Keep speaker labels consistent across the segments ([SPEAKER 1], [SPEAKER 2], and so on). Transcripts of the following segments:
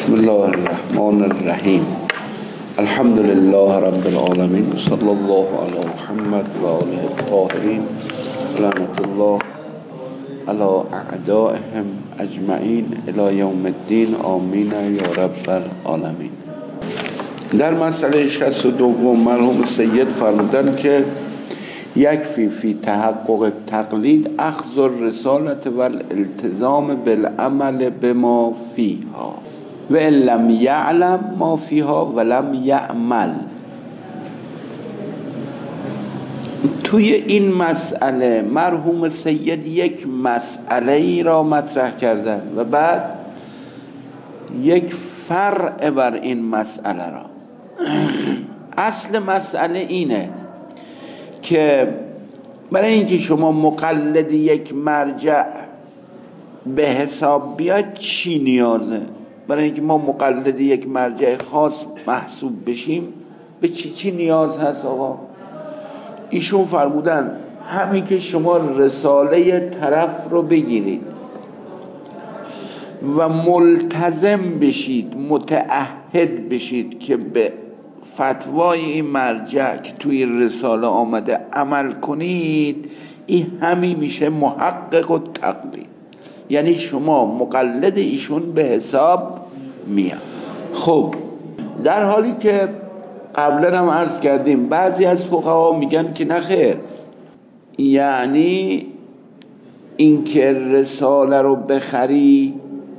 [SPEAKER 1] بسم الله الرحمن الرحیم. الحمد لله رب العالمین، صلی الله علی محمد و آله الطاهرین، لعنت الله علی اعدائهم اجمعین الی یوم الدین، آمین یا رب العالمین. در مسئله 62 مرحوم سید فرمودن که یکفی فی تحقق تقلید اخذ الرسالت و الالتزام بالعمل بما فیها و ان لم یعلم ما فیها و لم یعمل. توی این مسئله مرحوم سید یک مسئله ای را مطرح کردن و بعد یک فرع بر این مسئله را. اصل مسئله اینه که برای اینکه شما مقلد یک مرجع به حساب بیاد چی نیازه؟ برای اینکه ما مقلد یک مرجع خاص محسوب بشیم به چی نیاز هست آقا؟ ایشون فرمودن همین که شما رساله طرف رو بگیرید و ملتزم بشید، متعهد بشید که به فتوای این مرجع که توی رساله آمده عمل کنید، این همین میشه محقق و تقلید. یعنی شما مقلد ایشون به حساب میاد. خب در حالی که قبلا هم عرض کردیم بعضی از فقها میگن که نخیر، یعنی اینکه رساله رو بخری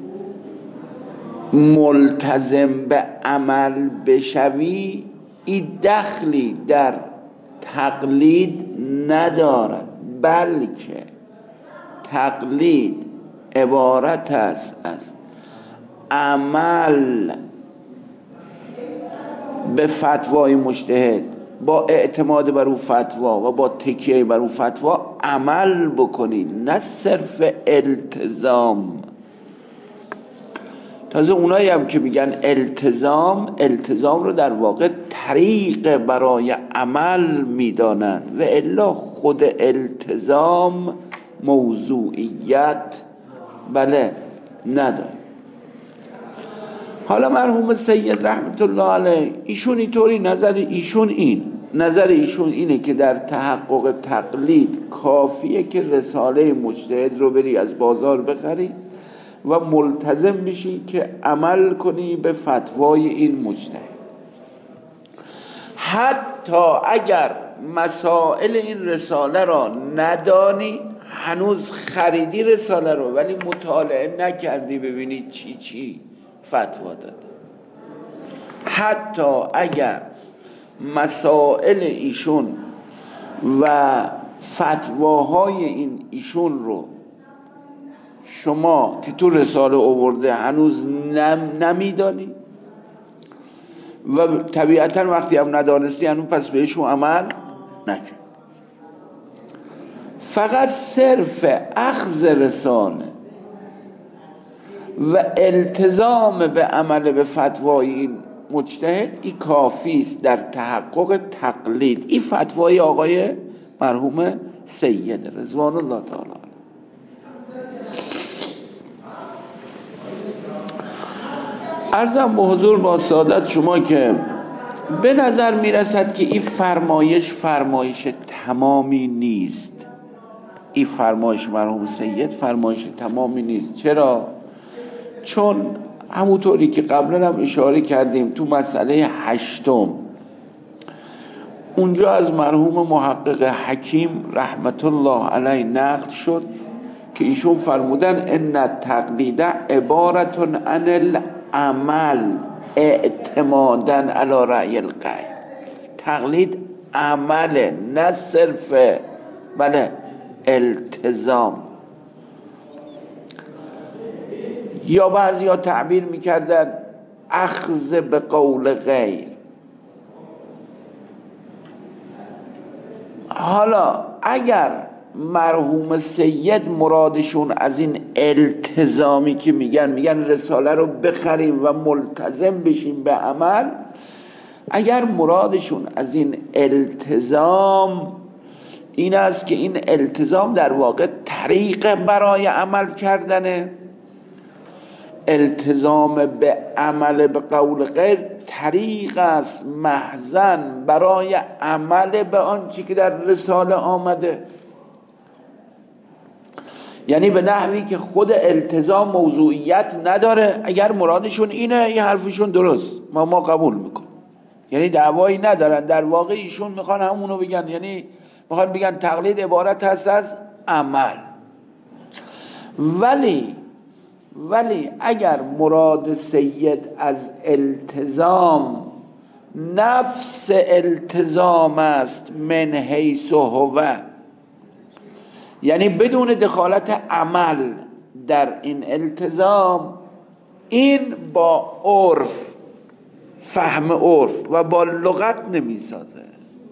[SPEAKER 1] ملتزم به عمل بشوی این دخلی در تقلید ندارد، بلکه تقلید عبارت است از عمل به فتوای مجتهد با اعتماد بر اون فتوا و با تکیه بر اون فتوا عمل بکنید، نه صرف التزام. تازه اونایی هم که میگن التزام رو در واقع طریق برای عمل میدانن و الا خود التزام موضوعیت نداره. حالا مرحوم سید رحمت الله علیه ایشون اینطوری نظر ایشون اینه که در تحقق تقلید کافیه که رساله مجتهد رو بری از بازار بخری و ملتزم بشی که عمل کنی به فتوای این مجتهد. حتی اگر مسائل این رساله را ندانی، هنوز خریدی رساله رو ولی مطالعه نکردی ببینی چی فتوا داده، حتی اگر مسائل ایشون و فتواهای این ایشون رو شما که تو رساله آورده هنوز نمیدانی و طبیعتا وقتی هم ندانستی هنوز پس بهشون عمل نکن. فقط صرف اخذ رساله و التزام به عمل به فتوای این مجتهد این کافی است در تحقق تقلید. این فتوای آقای مرحوم سید رضوان الله تعالی. عرضم به حضور با سعادت شما که به نظر میرسد که این فرمایش تمامی نیست. این فرمایش مرحوم سید فرمایش تمامی نیست. چرا؟ چون همونطوری که قبلا هم اشاره کردیم تو مسئله 8 اونجا از مرحوم محقق حکیم رحمت الله علیه نقل شد که ایشون فرمودن ان التقلید عبارت عن العمل اعتمادا علی رأی الغیر. تقلید عمله، نه صرف التزام. یا بعضی ها تعبیر میکردن اخذ به قول غیر. حالا اگر مرحوم سید مرادشون از این التزامی که میگن رساله رو بخریم و ملتزم بشیم به عمل، اگر مرادشون از این التزام این است که این التزام در واقع طریق برای عمل کردنه، التزام به عمل به قول غیر طریق است محضن برای عمل به آنچه که در رساله آمده، یعنی به نحوی که خود التزام موضوعیت نداره. اگر مرادشون اینه یه حرفشون درست، ما قبول میکنیم، یعنی دعوایی ندارن، در واقع ایشون میخوان همونو بگن، یعنی میخوان بگن تقلید عبارت هست از عمل. ولی اگر مراد سید از التزام نفس التزام است من حیث هو، یعنی بدون دخالت عمل در این التزام، این با عرف، فهم عرف و با لغت نمیسازه.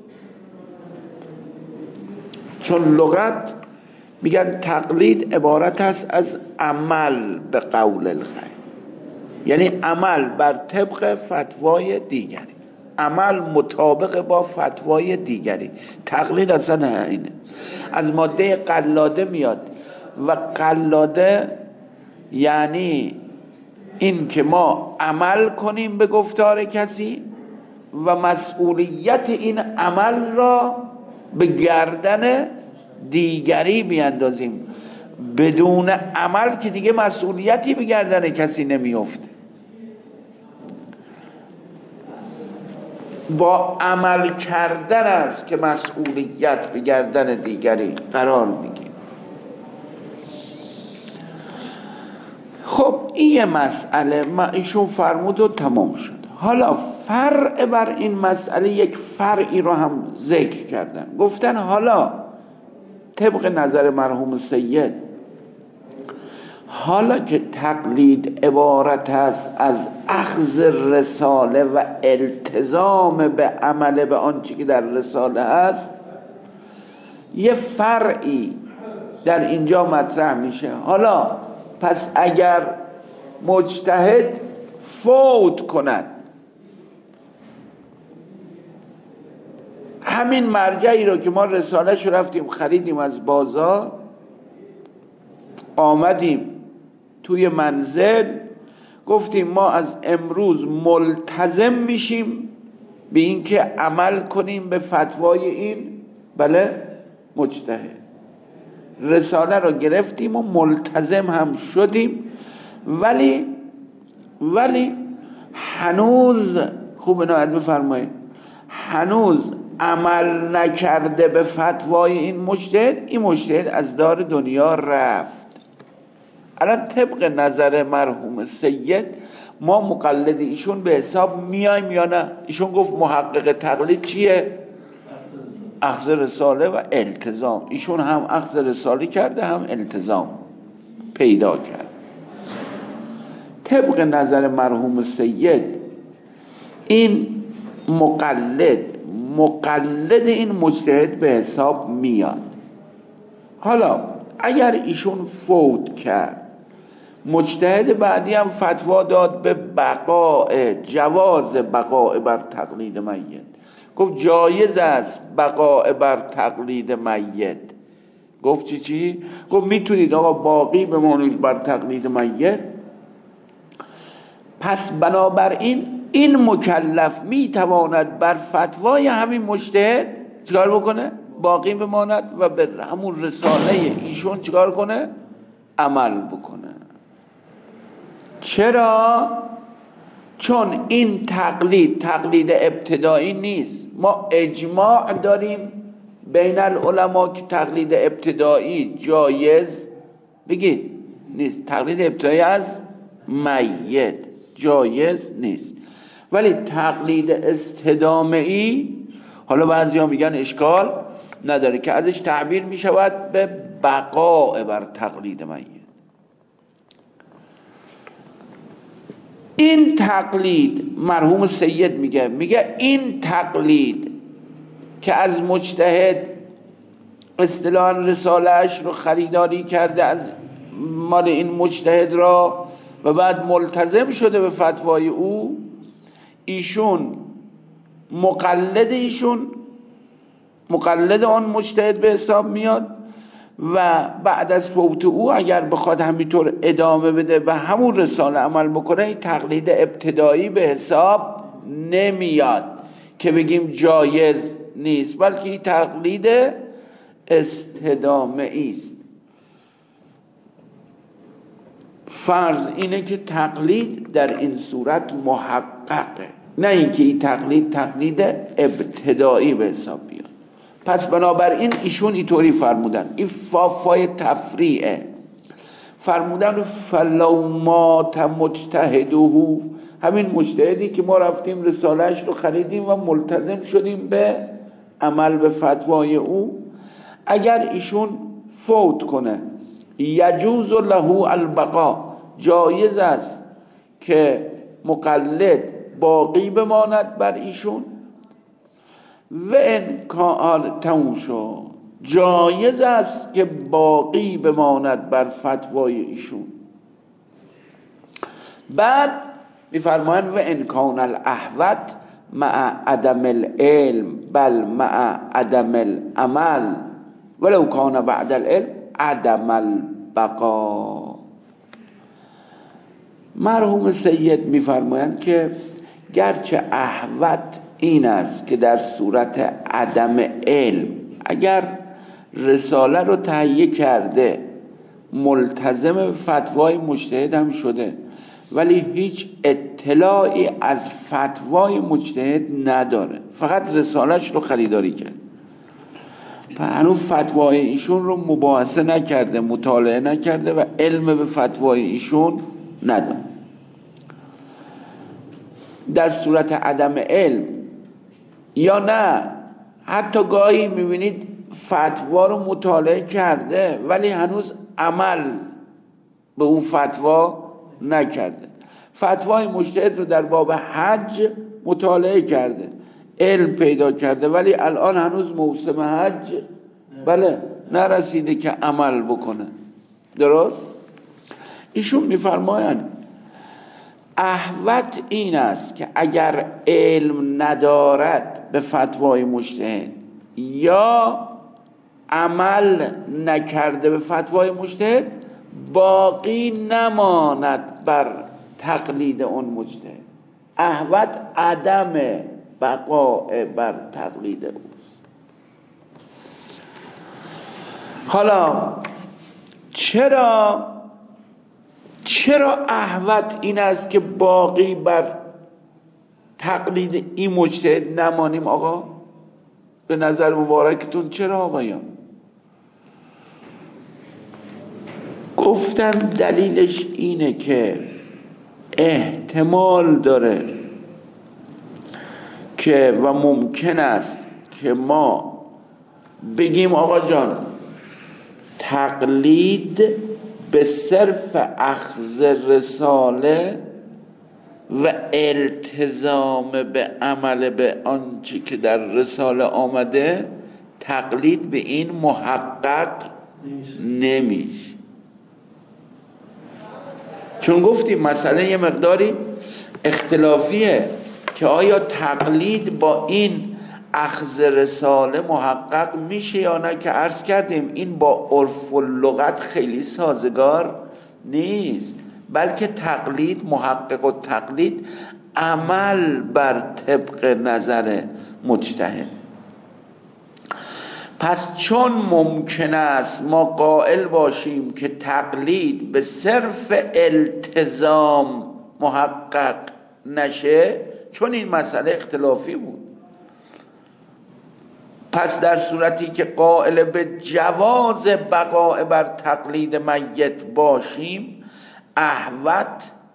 [SPEAKER 1] چون لغت میگن تقلید عبارت است از عمل به قول الغیر، یعنی عمل بر طبق فتوای دیگری، عمل مطابق با فتوای دیگری. تقلید اصلا اینه، از ماده قلاده میاد و قلاده یعنی این که ما عمل کنیم به گفتار کسی و مسئولیت این عمل را به گردن دیگری بیندازیم. بدون عمل که دیگه مسئولیتی به گردن کسی نمیفته، با عمل کردن است که مسئولیت به گردن دیگری قرار میگیره. خب این یه مسئله ایشون فرمود و تمام شد. حالا فرع بر این مسئله یک فرعی رو هم ذکر کردن، گفتن حالا طبق نظر مرحوم سید، حالا که تقلید عبارت است از اخذ رساله و التزام به عمل به آنچه که در رساله است، یه فرعی در اینجا مطرح میشه. حالا پس اگر مجتهد فوت کند، همین مرجعی رو که ما رساله‌ش رو رفتیم خریدیم از بازار، آمدیم توی منزل گفتیم ما از امروز ملتزم میشیم به این که عمل کنیم به فتوای این مجتهد، رساله رو گرفتیم و ملتزم هم شدیم، ولی هنوز خوب عنایت بفرمایید، هنوز عمل نکرده به فتوای این مجتهد از دار دنیا رفت. الان طبق نظر مرحوم سید ما مقلد ایشون به حساب میایم یا نه؟ ایشون گفت محقق تقلید چیه؟ اخذ رساله و التزام. ایشون هم اخذ رساله کرده هم التزام پیدا کرد. طبق نظر مرحوم سید این مقلد این مجتهد به حساب میاد. حالا اگر ایشون فوت کرد، مجتهد بعدی هم فتوا داد به جواز بقاء بر تقلید میت، گفت جایز است بقاء بر تقلید میت. گفت چی؟ گفت میتونید آقا باقی بمانید بر تقلید میت. پس بنابراین این مکلف میتواند بر فتوای همین مجتهد چیکار بکنه؟ باقی بماند و به همون رساله ایشون چیکار کنه؟ عمل بکنه. چرا؟ چون این تقلید ابتدایی نیست. ما اجماع داریم بین العلماء که تقلید ابتدایی جایز بگید نیست، تقلید ابتدایی از میت جایز نیست. ولی تقلید استدامه‌ای، حالا بعضیا میگن اشکال نداره که ازش تعبیر میشود به بقاء بر تقلید میت. این تقلید مرحوم سید میگه این تقلید که از مجتهد اصطلاحاً رساله‌اش رو خریداری کرده از مال این مجتهد را و بعد ملتزم شده به فتوای او، ایشون مقلد آن مجتهد به حساب میاد و بعد از فوت او اگر بخواد همینطور ادامه بده و همون رساله عمل بکنه، این تقلید ابتدایی به حساب نمیاد که بگیم جایز نیست، بلکه این تقلید استدامه است. فرض اینه که تقلید در این صورت محققه، نه اینکه این تقلید ابتدایی به حساب بیاد. پس بنابراین ایشون اینطوری فرمودن، این فای تفریعه، فرمودن فلو مات مجتهده، همین مجتهدی که ما رفتیم رسالهش رو خریدیم و ملتزم شدیم به عمل به فتوای او، اگر ایشون فوت کنه یجوز له البقاء، جایز است که مقلد باقی بماند بر ایشون، و ان تموشو، جایز است که باقی بماند بر فتوای ایشون. بعد میفرمایند و ان کان الاحوط مع عدم العلم بل مع عدم العمل ولو کان بعد العلم عدم البقا. مرحوم سید میفرمایند که گرچه احوط این است که در صورت عدم علم اگر رساله رو تهیه کرده ملتزم فتوای مجتهد هم شده ولی هیچ اطلاعی از فتوای مجتهد نداره، فقط رسالهش رو خریداری کرد، هنوز فتوای ایشون رو مباحثه نکرده، مطالعه نکرده و علم به فتوای ایشون نداره. در صورت عدم علم یا نه حتی گاهی میبینید فتوا رو مطالعه کرده ولی هنوز عمل به اون فتوا نکرده، فتوای مجتهد رو در باب حج مطالعه کرده، علم پیدا کرده ولی الان هنوز موسم حج نرسیده که عمل بکنه. درست؟ ایشون میفرمایند احوط این است که اگر علم ندارد به فتوای مجتهد یا عمل نکرده به فتوای مجتهد، باقی نماند بر تقلید اون مجتهد. احوط عدم بقاء بر تقلید او. حالا چرا احوط این است که باقی بر تقلید این مجتهد نمانیم؟ آقا به نظر مبارکتون چرا آقایان؟ گفتن دلیلش اینه که احتمال داره که و ممکن است که ما بگیم آقا جان تقلید به صرف اخذ رساله و التزام به عمل به آنچه که در رساله آمده، تقلید به این محقق نمیشه. چون گفتیم مسئله یه مقداری اختلافیه که آیا تقلید با این اخذ رساله محقق میشه یا نه، که عرض کردیم این با عرف و لغت خیلی سازگار نیست، بلکه تقلید محقق و تقلید عمل بر طبق نظر مجتهد. پس چون ممکن است ما قائل باشیم که تقلید به صرف التزام محقق نشه، چون این مسئله اختلافی بود، پس در صورتی که قائل به جواز بقاء بر تقلید میت باشیم، احوط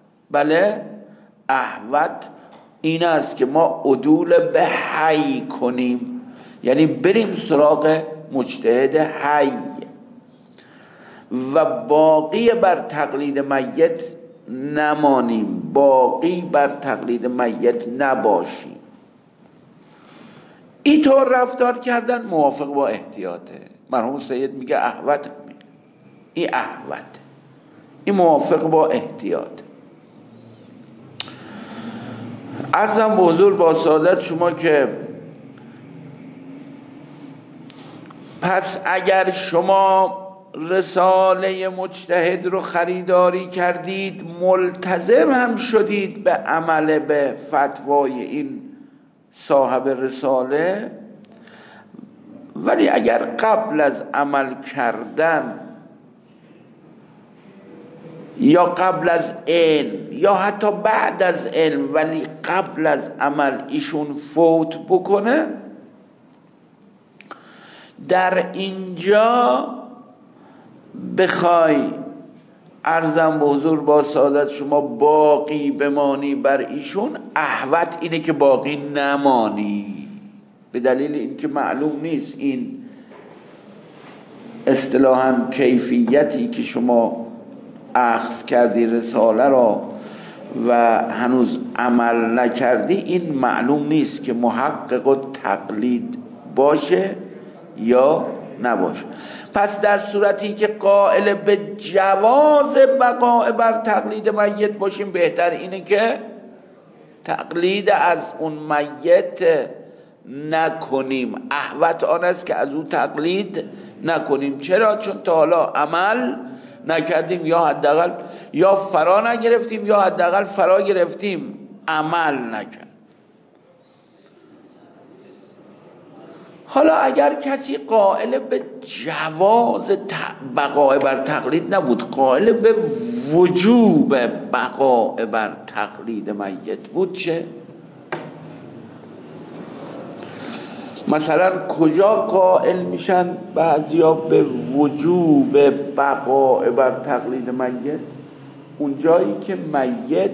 [SPEAKER 1] این است که ما عدول به حی کنیم، یعنی بریم سراغ مجتهد حی و باقی بر تقلید میت نمانیم، باقی بر تقلید میت نباشیم. اینطور رفتار کردن موافق با احتیاطه. مرحوم سید میگه احوط، این احوط، این موافق با احتیاط. عرضم به حضور با سعادت شما که پس اگر شما رساله مجتهد رو خریداری کردید، ملتزم هم شدید به عمل به فتوای این صاحب رساله، ولی اگر قبل از عمل کردن یا قبل از علم یا حتی بعد از علم ولی قبل از عمل ایشون فوت بکنه، در اینجا بخوای عرضم به حضور با سعادت شما باقی بمانی بر ایشون، احوط اینه که باقی نمانی، به دلیل اینکه معلوم نیست این اصطلاحاً کیفیتی که شما اخذ کردی رساله را و هنوز عمل نکردی، این معلوم نیست که محقق و تقلید باشه یا نباشه. پس در صورتی که قائل به جواز بقاء بر تقلید میت باشیم، بهتر اینه که تقلید از اون میت نکنیم. احوط آن است که از اون تقلید نکنیم. چرا؟ چون تا حالا عمل نکردیم، یا حداقل یا فرا نگرفتیم یا حداقل فرا گرفتیم عمل نکرد. حالا اگر کسی قائل به جواز بقاء بر تقلید نبود، قائل به وجوب بقاء بر تقلید میت بود، چه؟ مثلا کجا قائل میشن بعضیا به وجوب بقاء بر تقلید میت؟ اون جایی که میت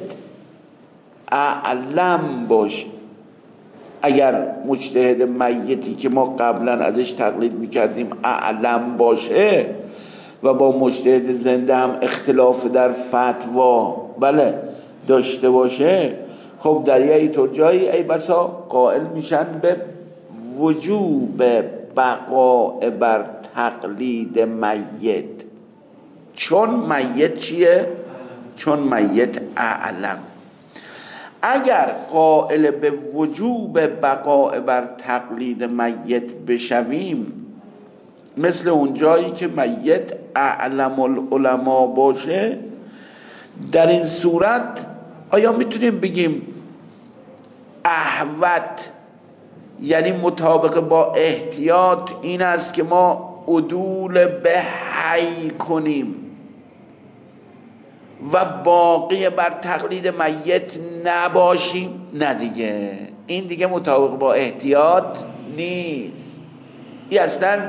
[SPEAKER 1] اعلم باشه. اگر مجتهد میتی که ما قبلا ازش تقلید میکردیم اعلم باشه و با مجتهد زنده هم اختلاف در فتوا بله داشته باشه، خب در یه طور جایی ای بسا قائل میشن به وجوب بقاء بر تقلید میت. چون میت چیه؟ چون میت اعلم. اگر قائل به وجوب بقاء بر تقلید میت بشویم، مثل اون جایی که میت اعلم العلماء باشه، در این صورت آیا میتونیم بگیم احوط یعنی مطابق با احتیاط این است که ما عدول به حی کنیم و باقی بر تقلید میت نباشیم؟ نه دیگه، این دیگه مطابق با احتیاط نیست. این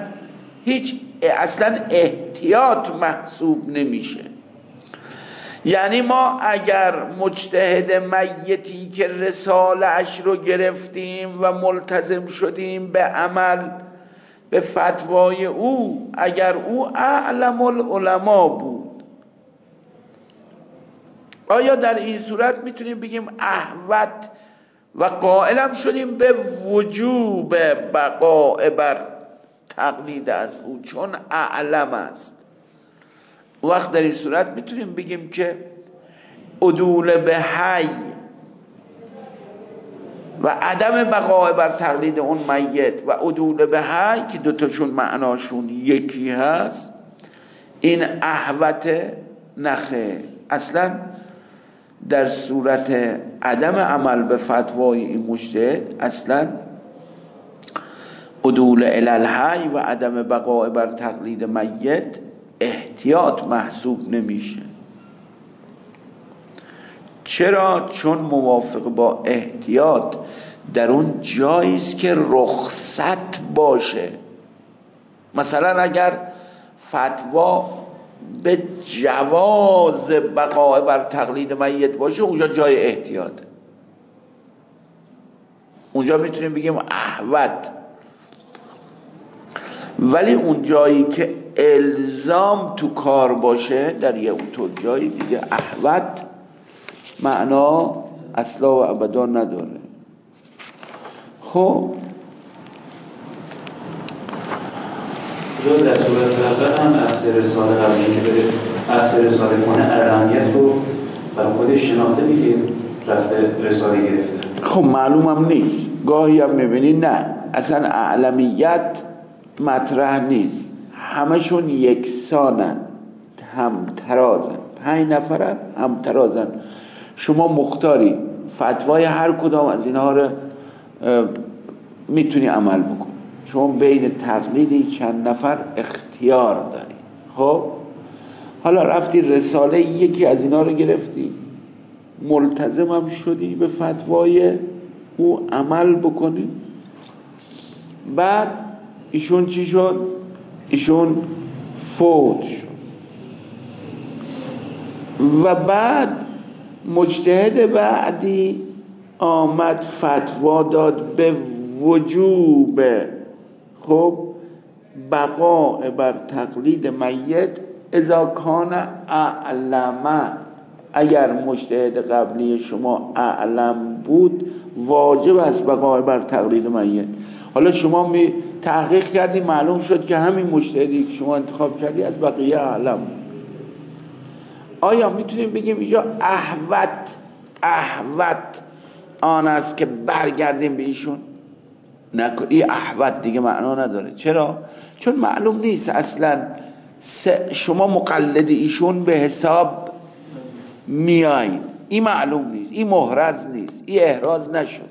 [SPEAKER 1] اصلا احتیاط محسوب نمیشه. یعنی ما اگر مجتهد میتی که رساله اش رو گرفتیم و ملتزم شدیم به عمل به فتوای او، اگر او اعلم العلماء بود، آیا در این صورت میتونیم بگیم احوط و قائلم شدیم به وجوب بقاء بر تقلید از او چون اعلم است؟ وقت در این صورت میتونیم بگیم که عدول به حی و عدم بقاء بر تقلید اون میت و عدول به حی که دوتاشون معناشون یکی هست، این احوط نخه. اصلا در صورت عدم عمل به فتوای این مجتهد اصلا عدول الی الحی و عدم بقاء بر تقلید میت احتیاط محسوب نمیشه. چرا؟ چون موافق با احتیاط در اون جاییست که رخصت باشه. مثلا اگر فتوا به جواز بقاء بر تقلید میت باشه، اونجا جای احتیاطه، اونجا میتونیم بگیم احوط. ولی اون جایی که الزام تو کار باشه، در یه اون جایی دیگه احوط معنا اصلا و ابدا نداره. خب
[SPEAKER 2] در صورت اول هم اصل رساله قبلی که بده اصل رساله کنه اعلمیت رو برای خودش شناخته دیگه، رفته رساله گرفته.
[SPEAKER 1] خب معلوم هم نیست، گاهی هم میبینی نه اصلا اعلمیت مطرح نیست، همشون یکسانن، همترازن، 5 نفرن همترازن. شما مختاری فتوای هر کدام از اینها رو میتونی عمل بکنی. شما بین تقلیدی چند نفر اختیار داری. خب حالا رفتی رساله یکی از اینا رو گرفتی، ملتزم هم شدی به فتوای او عمل بکنی. بعد ایشون چی شد؟ ایشون فوت شد و بعد مجتهد بعدی آمد فتوا داد به وجوب خب بقاء بر تقلید میت اذا کان اعلم. اگر مجتهد قبلی شما اعلم بود واجب است بقاء بر تقلید میت. حالا شما تحقیق کردی معلوم شد که همین مجتهدی که شما انتخاب کردی از بقیه اعلم. آیا میتونیم بگیم اینجا احوط آن است که برگردیم به ایشون؟ نه، این احوط دیگه معنا نداره. چرا؟ چون معلوم نیست اصلا شما مقلد ایشون به حساب میایین. این معلوم نیست، این محرز نیست، این احراز نشده.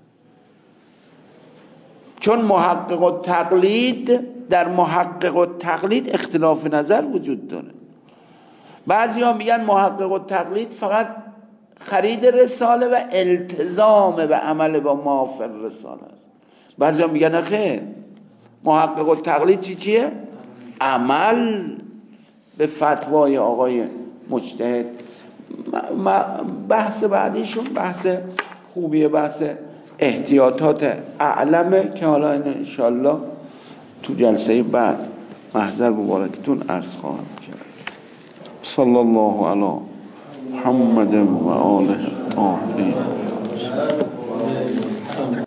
[SPEAKER 1] چون محقق التقلید، در محقق التقلید اختلاف نظر وجود داره. بعضی ها میگن محقق التقلید فقط خرید رساله و التزام به عمل با ما فی الرساله است. بعضی ها میگن خیر، محقق التقلید چیه؟ عمل به فتوای آقای مجتهد. بحث بعدیشون بحث خوبیه، بحث احتیاطات اعلمه که حالا انشالله تو جلسه بعد محضر مبارکتون عرض خواهم کرد. صلی الله علی محمد و آله الطاهرین.